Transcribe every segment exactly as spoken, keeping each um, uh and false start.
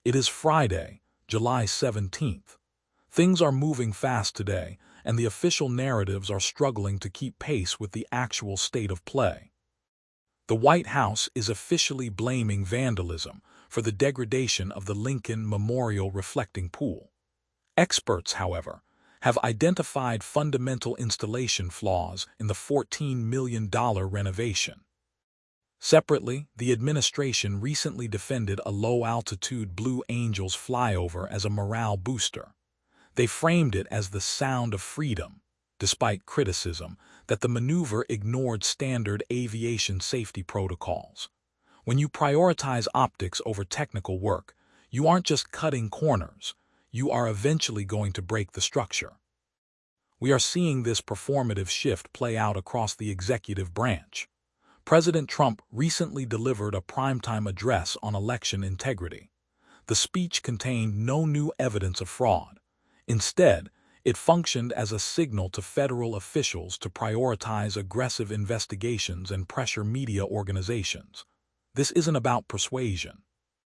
It is Friday, July seventeenth. Things are moving fast today, and the official narratives are struggling to keep pace with the actual state of play. The White House is officially blaming vandalism for the degradation of the Lincoln Memorial reflecting pool. Experts, however, have identified fundamental installation flaws in the fourteen million dollar renovation. Separately, the administration recently defended a low-altitude Blue Angels flyover as a morale booster. They framed it as the sound of freedom, despite criticism that the maneuver ignored standard aviation safety protocols. When you prioritize optics over technical work, you aren't just cutting corners, you are eventually going to break the structure. We are seeing this performative shift play out across the executive branch. President Trump recently delivered a primetime address on election integrity. The speech contained no new evidence of fraud. Instead, it functioned as a signal to federal officials to prioritize aggressive investigations and pressure media organizations. This isn't about persuasion.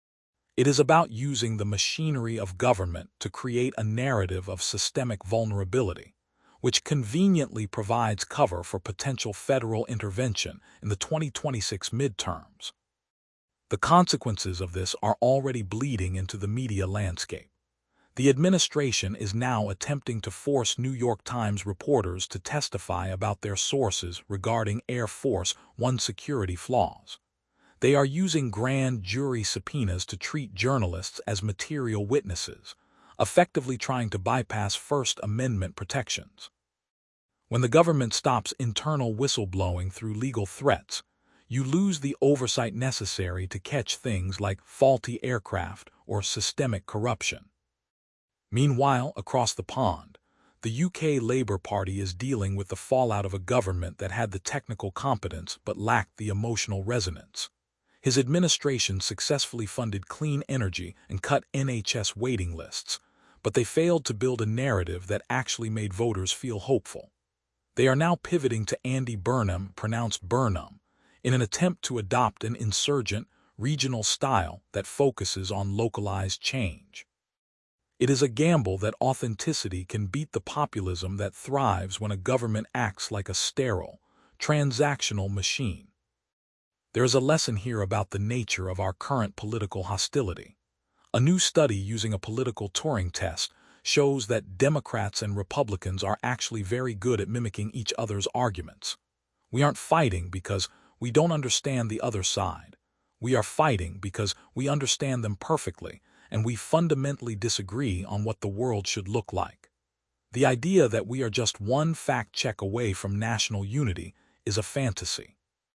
It is about using the machinery of government to create a narrative of systemic vulnerability, which conveniently provides cover for potential federal intervention in the twenty twenty-six midterms. The consequences of this are already bleeding into the media landscape. The administration is now attempting to force New York Times reporters to testify about their sources regarding Air Force One security flaws. They are using grand jury subpoenas to treat journalists as material witnesses, effectively trying to bypass First Amendment protections. When the government stops internal whistleblowing through legal threats, you lose the oversight necessary to catch things like faulty aircraft or systemic corruption. Meanwhile, across the pond, the U K Labour Party is dealing with the fallout of a government that had the technical competence but lacked the emotional resonance. His administration successfully funded clean energy and cut N H S waiting lists, but they failed to build a narrative that actually made voters feel hopeful. They are now pivoting to Andy Burnham, pronounced Burnham, in an attempt to adopt an insurgent, regional style that focuses on localized change. It is a gamble that authenticity can beat the populism that thrives when a government acts like a sterile, transactional machine. There is a lesson here about the nature of our current political hostility. A new study using a political Turing test shows that Democrats and Republicans are actually very good at mimicking each other's arguments. We aren't fighting because we don't understand the other side. We are fighting because we understand them perfectly, and we fundamentally disagree on what the world should look like. The idea that we are just one fact check away from national unity is a fantasy.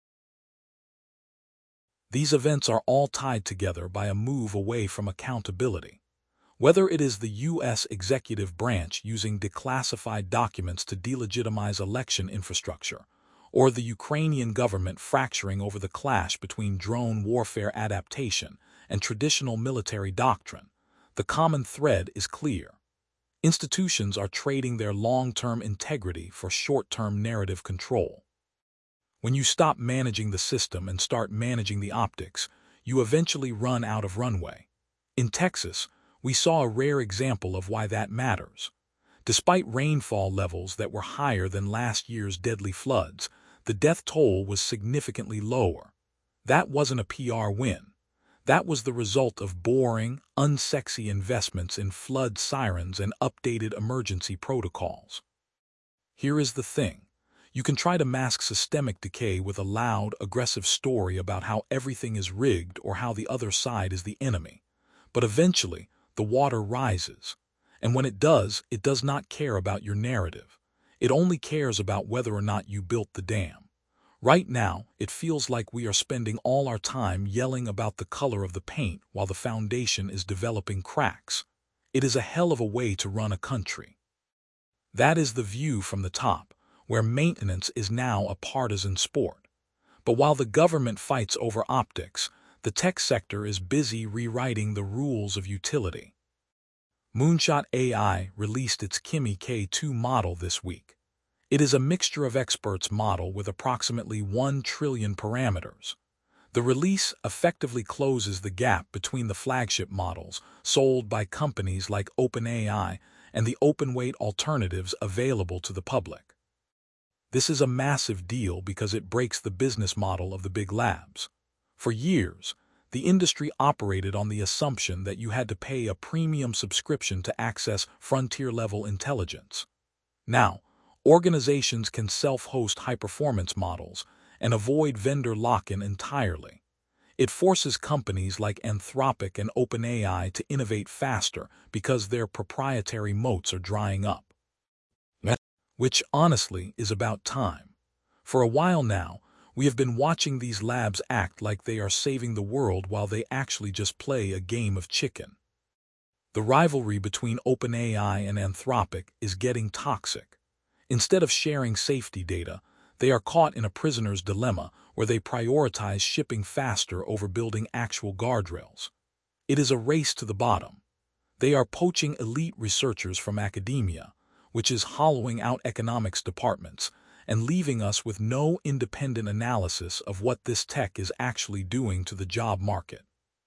These events are all tied together by a move away from accountability. Whether it is the U S executive branch using declassified documents to delegitimize election infrastructure, or the Ukrainian government fracturing over the clash between drone warfare adaptation and traditional military doctrine, the common thread is clear. Institutions are trading their long-term integrity for short-term narrative control. When you stop managing the system and start managing the optics, you eventually run out of runway. In Texas, we saw a rare example of why that matters. Despite rainfall levels that were higher than last year's deadly floods, the death toll was significantly lower. That wasn't a P R win. That was the result of boring, unsexy investments in flood sirens and updated emergency protocols. Here is the thing. You can try to mask systemic decay with a loud, aggressive story about how everything is rigged or how the other side is the enemy. But eventually, the water rises. And when it does, it does not care about your narrative. It only cares about whether or not you built the dam. Right now, it feels like we are spending all our time yelling about the color of the paint while the foundation is developing cracks. It is a hell of a way to run a country. That is the view from the top, where maintenance is now a partisan sport. But while the government fights over optics, the tech sector is busy rewriting the rules of utility. Moonshot A I released its Kimi K two model this week. It is a mixture of experts model with approximately one trillion parameters. The release effectively closes the gap between the flagship models sold by companies like OpenAI and the open-weight alternatives available to the public. This is a massive deal because it breaks the business model of the big labs. For years, the industry operated on the assumption that you had to pay a premium subscription to access frontier-level intelligence. Now, organizations can self-host high-performance models and avoid vendor lock-in entirely. It forces companies like Anthropic and OpenAI to innovate faster because their proprietary moats are drying up. Which, honestly, is about time. For a while now, we have been watching these labs act like they are saving the world while they actually just play a game of chicken. The rivalry between OpenAI and Anthropic is getting toxic. Instead of sharing safety data, they are caught in a prisoner's dilemma where they prioritize shipping faster over building actual guardrails. It is a race to the bottom. They are poaching elite researchers from academia, which is hollowing out economics departments and leaving us with no independent analysis of what this tech is actually doing to the job market.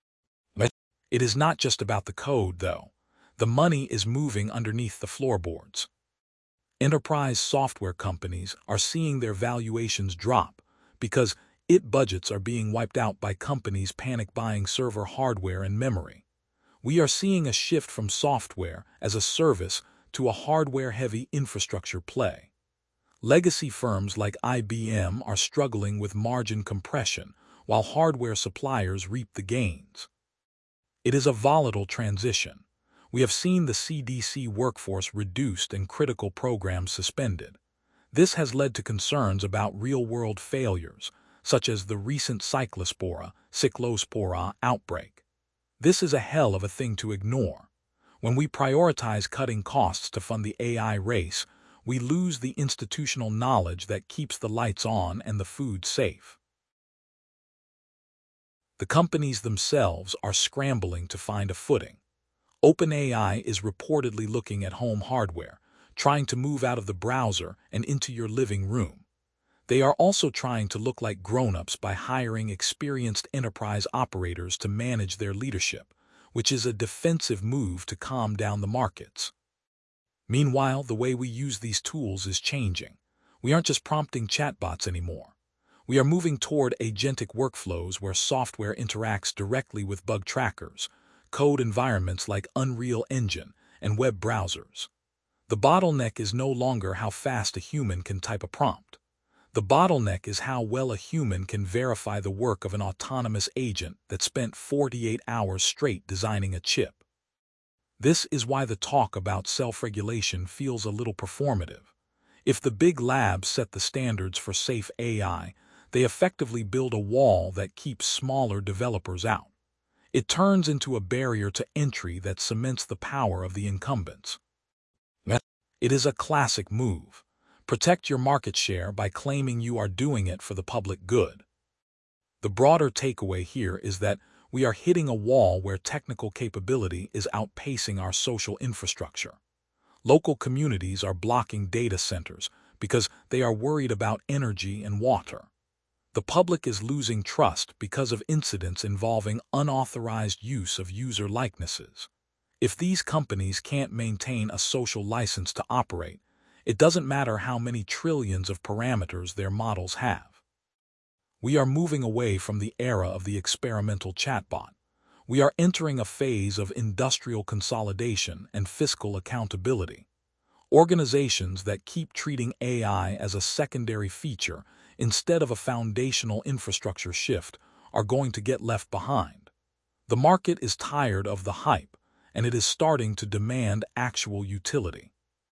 It is not just about the code, though. The money is moving underneath the floorboards. Enterprise software companies are seeing their valuations drop because I T budgets are being wiped out by companies panic buying server hardware and memory. We are seeing a shift from software as a service to a hardware-heavy infrastructure play. Legacy firms like I B M are struggling with margin compression, while hardware suppliers reap the gains. It is a volatile transition. We have seen the C D C workforce reduced and critical programs suspended. This has led to concerns about real-world failures, such as the recent Cyclospora, Cyclospora outbreak. This is a hell of a thing to ignore. When we prioritize cutting costs to fund the A I race, we lose the institutional knowledge that keeps the lights on and the food safe. The companies themselves are scrambling to find a footing. OpenAI is reportedly looking at home hardware, trying to move out of the browser and into your living room. They are also trying to look like grown-ups by hiring experienced enterprise operators to manage their leadership, which is a defensive move to calm down the markets. Meanwhile, the way we use these tools is changing. We aren't just prompting chatbots anymore. We are moving toward agentic workflows where software interacts directly with bug trackers, code environments like Unreal Engine, and web browsers. The bottleneck is no longer how fast a human can type a prompt. The bottleneck is how well a human can verify the work of an autonomous agent that spent forty-eight hours straight designing a chip. This is why the talk about self-regulation feels a little performative. If the big labs set the standards for safe A I, they effectively build a wall that keeps smaller developers out. It turns into a barrier to entry that cements the power of the incumbents. It is a classic move. Protect your market share by claiming you are doing it for the public good. The broader takeaway here is that we are hitting a wall where technical capability is outpacing our social infrastructure. Local communities are blocking data centers because they are worried about energy and water. The public is losing trust because of incidents involving unauthorized use of user likenesses. If these companies can't maintain a social license to operate, it doesn't matter how many trillions of parameters their models have. We are moving away from the era of the experimental chatbot. We are entering a phase of industrial consolidation and fiscal accountability. Organizations that keep treating A I as a secondary feature instead of a foundational infrastructure shift are going to get left behind. The market is tired of the hype, and it is starting to demand actual utility.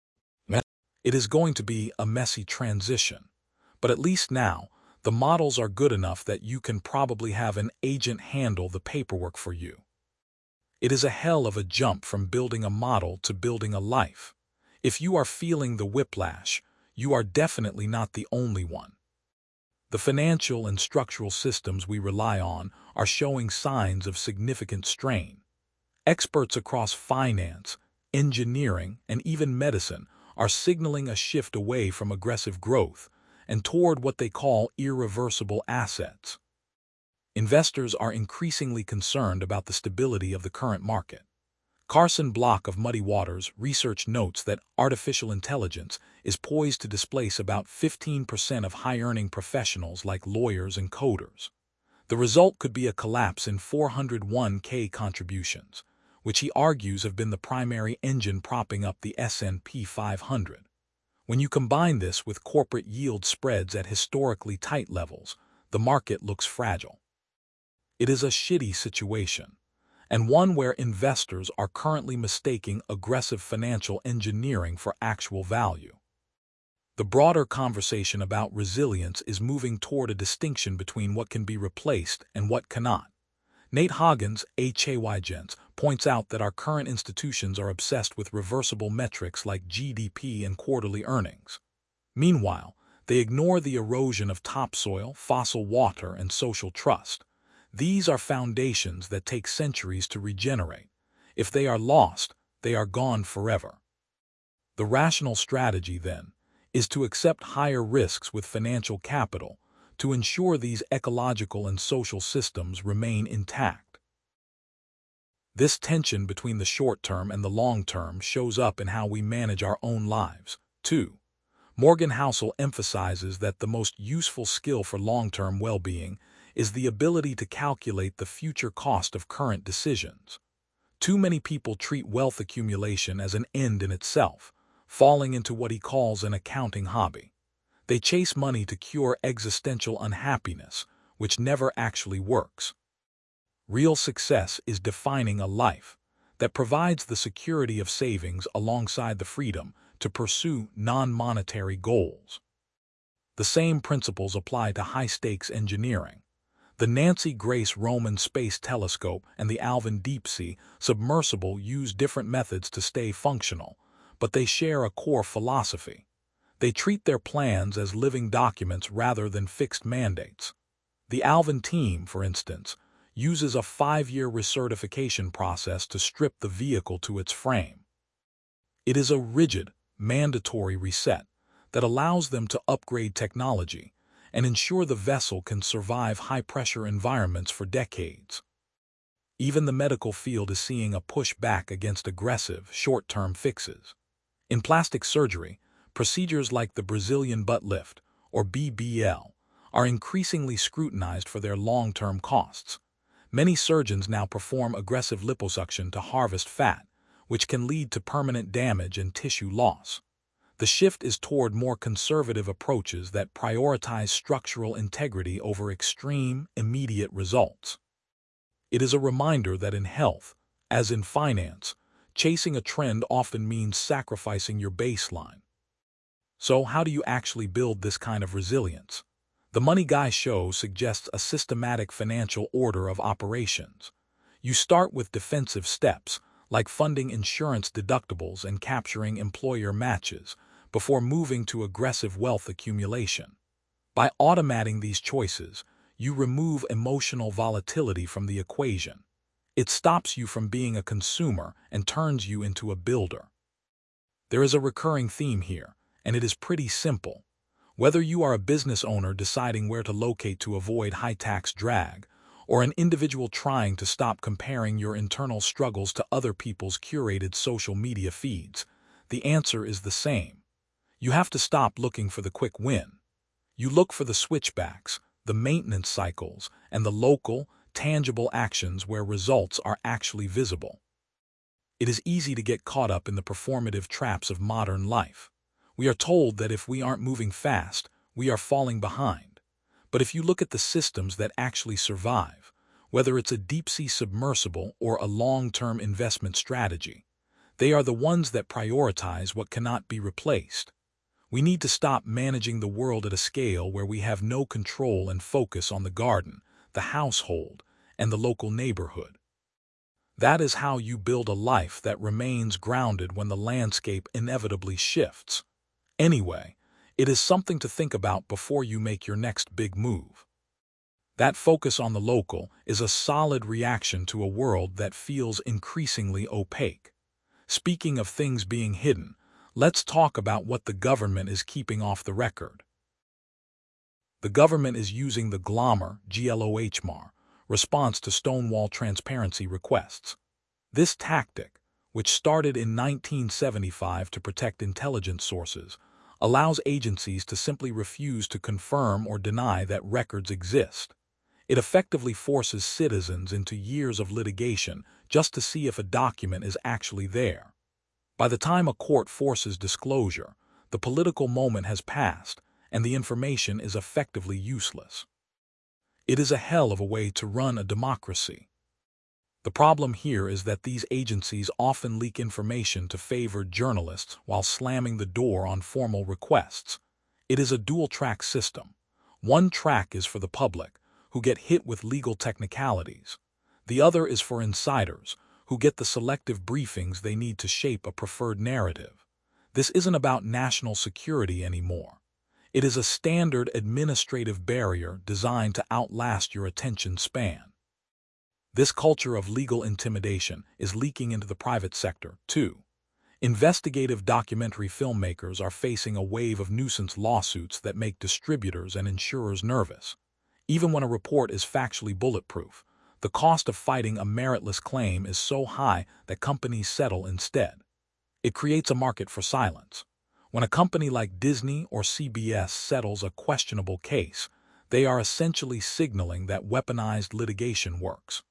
It is going to be a messy transition, but at least now, the models are good enough that you can probably have an agent handle the paperwork for you. It is a hell of a jump from building a model to building a life. If you are feeling the whiplash, you are definitely not the only one. The financial and structural systems we rely on are showing signs of significant strain. Experts across finance, engineering, and even medicine are signaling a shift away from aggressive growth and toward what they call irreversible assets. investors are increasingly concerned about the stability of the current market. Carson Block of Muddy Waters research notes that artificial intelligence is poised to displace about fifteen percent of high-earning professionals like lawyers and coders. The result could be a collapse in four oh one k contributions, which he argues have been the primary engine propping up the S and P five hundred. When you combine this with corporate yield spreads at historically tight levels, the market looks fragile. It is a shitty situation, and one where investors are currently mistaking aggressive financial engineering for actual value. The broader conversation about resilience is moving toward a distinction between what can be replaced and what cannot. Nate Hoggins, H A Y Gents, points out that our current institutions are obsessed with reversible metrics like G D P and quarterly earnings. Meanwhile, they ignore the erosion of topsoil, fossil water, and social trust. These are foundations that take centuries to regenerate. If they are lost, they are gone forever. The rational strategy, then, is to accept higher risks with financial capital to ensure these ecological and social systems remain intact. This tension between the short term and the long term shows up in how we manage our own lives, too. Morgan Housel emphasizes that the most useful skill for long-term well-being is the ability to calculate the future cost of current decisions. Too many people treat wealth accumulation as an end in itself, falling into what he calls an accounting hobby. They chase money to cure existential unhappiness, which never actually works. Real success is defining a life that provides the security of savings alongside the freedom to pursue non-monetary goals. The same principles apply to high-stakes engineering. The Nancy Grace Roman Space Telescope and the Alvin Deep-Sea Submersible use different methods to stay functional, but they share a core philosophy. They treat their plans as living documents rather than fixed mandates. The Alvin team, for instance, uses a five-year recertification process to strip the vehicle to its frame. It is a rigid, mandatory reset that allows them to upgrade technology and ensure the vessel can survive high-pressure environments for decades. Even the medical field is seeing a push back against aggressive, short-term fixes. In plastic surgery, procedures like the Brazilian butt lift, or B B L, are increasingly scrutinized for their long-term costs. Many surgeons now perform aggressive liposuction to harvest fat, which can lead to permanent damage and tissue loss. The shift is toward more conservative approaches that prioritize structural integrity over extreme, immediate results. It is a reminder that in health, as in finance, chasing a trend often means sacrificing your baseline. So how do you actually build this kind of resilience? The Money Guy Show suggests a systematic financial order of operations. You start with defensive steps, like funding insurance deductibles and capturing employer matches, before moving to aggressive wealth accumulation. By automating these choices, you remove emotional volatility from the equation. It stops you from being a consumer and turns you into a builder. There is a recurring theme here, and it is pretty simple. Whether you are a business owner deciding where to locate to avoid high-tax drag, or an individual trying to stop comparing your internal struggles to other people's curated social media feeds, the answer is the same. You have to stop looking for the quick win. You look for the switchbacks, the maintenance cycles, and the local, tangible actions where results are actually visible. It is easy to get caught up in the performative traps of modern life. We are told that if we aren't moving fast, we are falling behind. But if you look at the systems that actually survive, whether it's a deep-sea submersible or a long-term investment strategy, they are the ones that prioritize what cannot be replaced. We need to stop managing the world at a scale where we have no control and focus on the garden, the household, and the local neighborhood. That is how you build a life that remains grounded when the landscape inevitably shifts. Anyway, it is something to think about before you make your next big move. That focus on the local is a solid reaction to a world that feels increasingly opaque. Speaking of things being hidden, let's talk about what the government is keeping off the record. The government is using the GLOMAR, G L O H M A R, response to Stonewall transparency requests. This tactic, which started in nineteen seventy-five to protect intelligence sources, allows agencies to simply refuse to confirm or deny that records exist. It effectively forces citizens into years of litigation just to see if a document is actually there. By the time a court forces disclosure, the political moment has passed, and the information is effectively useless. It is a hell of a way to run a democracy. The problem here is that these agencies often leak information to favored journalists while slamming the door on formal requests. It is a dual-track system. One track is for the public, who get hit with legal technicalities. The other is for insiders, who get the selective briefings they need to shape a preferred narrative. This isn't about national security anymore. It is a standard administrative barrier designed to outlast your attention span. This culture of legal intimidation is leaking into the private sector, too. Investigative documentary filmmakers are facing a wave of nuisance lawsuits that make distributors and insurers nervous. Even when a report is factually bulletproof, the cost of fighting a meritless claim is so high that companies settle instead. It creates a market for silence. When a company like Disney or C B S settles a questionable case, they are essentially signaling that weaponized litigation works.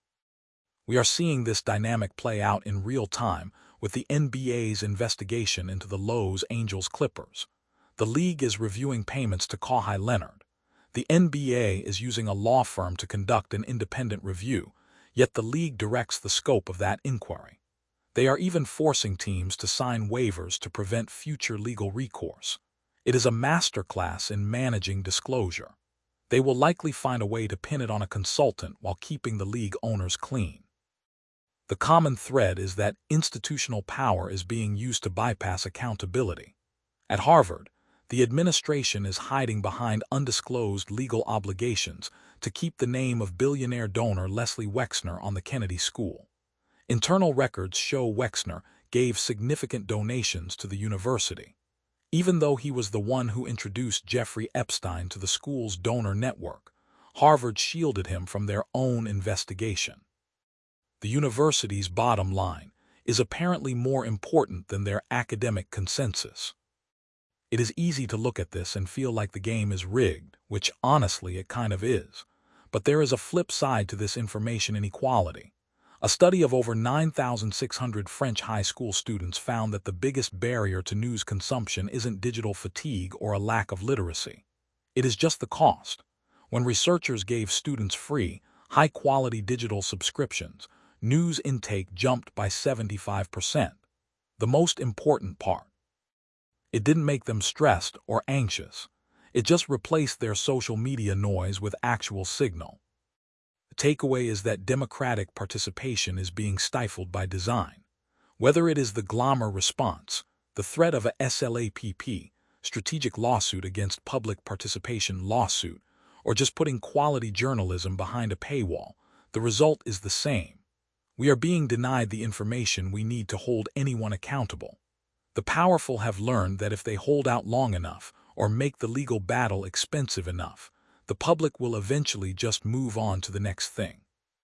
We are seeing this dynamic play out in real time with the N B A's investigation into the Los Angeles Clippers. The league is reviewing payments to Kawhi Leonard. The N B A is using a law firm to conduct an independent review, yet the league directs the scope of that inquiry. They are even forcing teams to sign waivers to prevent future legal recourse. It is a masterclass in managing disclosure. They will likely find a way to pin it on a consultant while keeping the league owners clean. The common thread is that institutional power is being used to bypass accountability. At Harvard, the administration is hiding behind undisclosed legal obligations to keep the name of billionaire donor Leslie Wexner on the Kennedy School. Internal records show Wexner gave significant donations to the university. Even though he was the one who introduced Jeffrey Epstein to the school's donor network, Harvard shielded him from their own investigation. The university's bottom line is apparently more important than their academic consensus. It is easy to look at this and feel like the game is rigged, which honestly it kind of is. But there is a flip side to this information inequality. A study of over nine thousand six hundred French high school students found that the biggest barrier to news consumption isn't digital fatigue or a lack of literacy. It is just the cost. When researchers gave students free, high-quality digital subscriptions, news intake jumped by seventy-five percent. The most important part. It didn't make them stressed or anxious. It just replaced their social media noise with actual signal. The takeaway is that democratic participation is being stifled by design. Whether it is the Glamour response, the threat of a SLAPP, strategic lawsuit against public participation lawsuit, or just putting quality journalism behind a paywall, the result is the same. We are being denied the information we need to hold anyone accountable. The powerful have learned that if they hold out long enough or make the legal battle expensive enough, the public will eventually just move on to the next thing.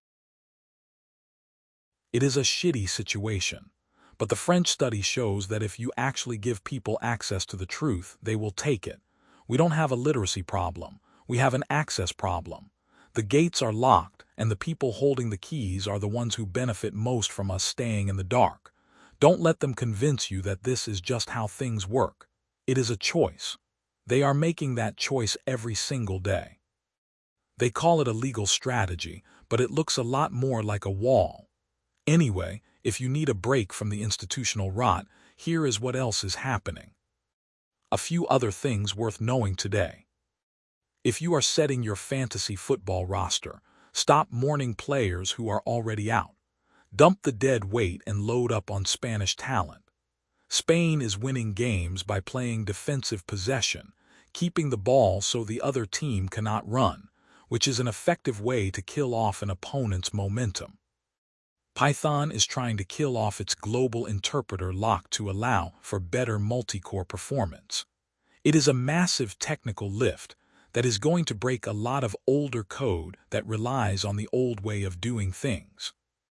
It is a shitty situation, but the French study shows that if you actually give people access to the truth, they will take it. We don't have a literacy problem. We have an access problem. The gates are locked, and the people holding the keys are the ones who benefit most from us staying in the dark. Don't let them convince you that this is just how things work. It is a choice. They are making that choice every single day. They call it a legal strategy, but it looks a lot more like a wall. Anyway, if you need a break from the institutional rot, here is what else is happening. A few other things worth knowing today. If you are setting your fantasy football roster, stop mourning players who are already out. Dump the dead weight and load up on Spanish talent. Spain is winning games by playing defensive possession, keeping the ball so the other team cannot run, which is an effective way to kill off an opponent's momentum. Python is trying to kill off its global interpreter lock to allow for better multi-core performance. It is a massive technical lift that is going to break a lot of older code that relies on the old way of doing things.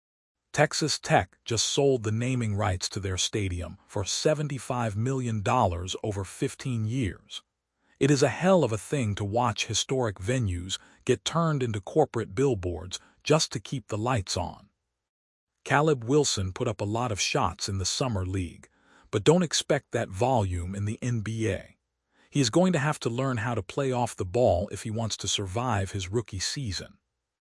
Texas Tech just sold the naming rights to their stadium for seventy-five million dollars over fifteen years. It is a hell of a thing to watch historic venues get turned into corporate billboards just to keep the lights on. Caleb Wilson put up a lot of shots in the Summer League, but don't expect that volume in the N B A. He is going to have to learn how to play off the ball if he wants to survive his rookie season.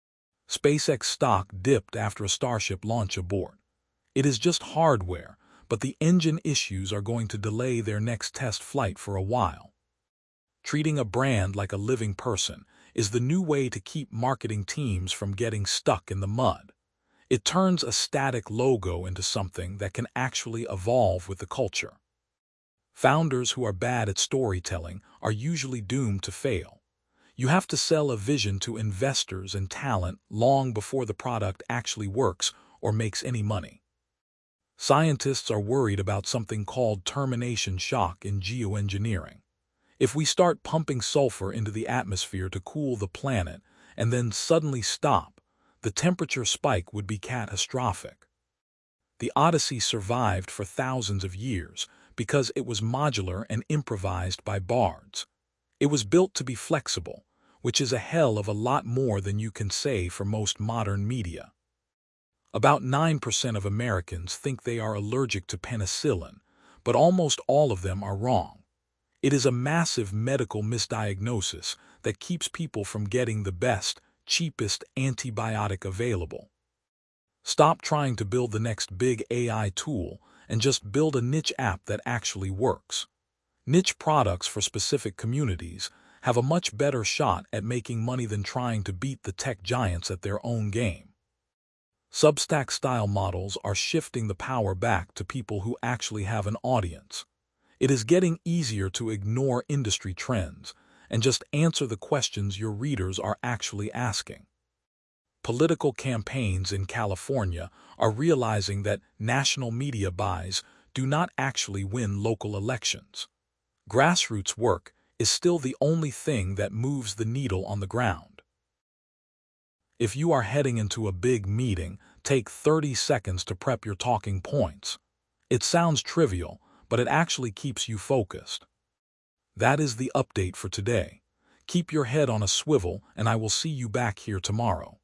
SpaceX stock dipped after a Starship launch abort. It is just hardware, but the engine issues are going to delay their next test flight for a while. Treating a brand like a living person is the new way to keep marketing teams from getting stuck in the mud. It turns a static logo into something that can actually evolve with the culture. Founders who are bad at storytelling are usually doomed to fail. You have to sell a vision to investors and talent long before the product actually works or makes any money. Scientists are worried about something called termination shock in geoengineering. If we start pumping sulfur into the atmosphere to cool the planet and then suddenly stop, the temperature spike would be catastrophic. The Odyssey survived for thousands of years because it was modular and improvised by bards. It was built to be flexible, which is a hell of a lot more than you can say for most modern media. About nine percent of Americans think they are allergic to penicillin, but almost all of them are wrong. It is a massive medical misdiagnosis that keeps people from getting the best, cheapest antibiotic available. Stop trying to build the next big A I tool and just build a niche app that actually works. Niche products for specific communities have a much better shot at making money than trying to beat the tech giants at their own game. Substack-style models are shifting the power back to people who actually have an audience. It is getting easier to ignore industry trends and just answer the questions your readers are actually asking. Political campaigns in California are realizing that national media buys do not actually win local elections. Grassroots work is still the only thing that moves the needle on the ground. If you are heading into a big meeting, take thirty seconds to prep your talking points. It sounds trivial, but it actually keeps you focused. That is the update for today. Keep your head on a swivel, and I will see you back here tomorrow.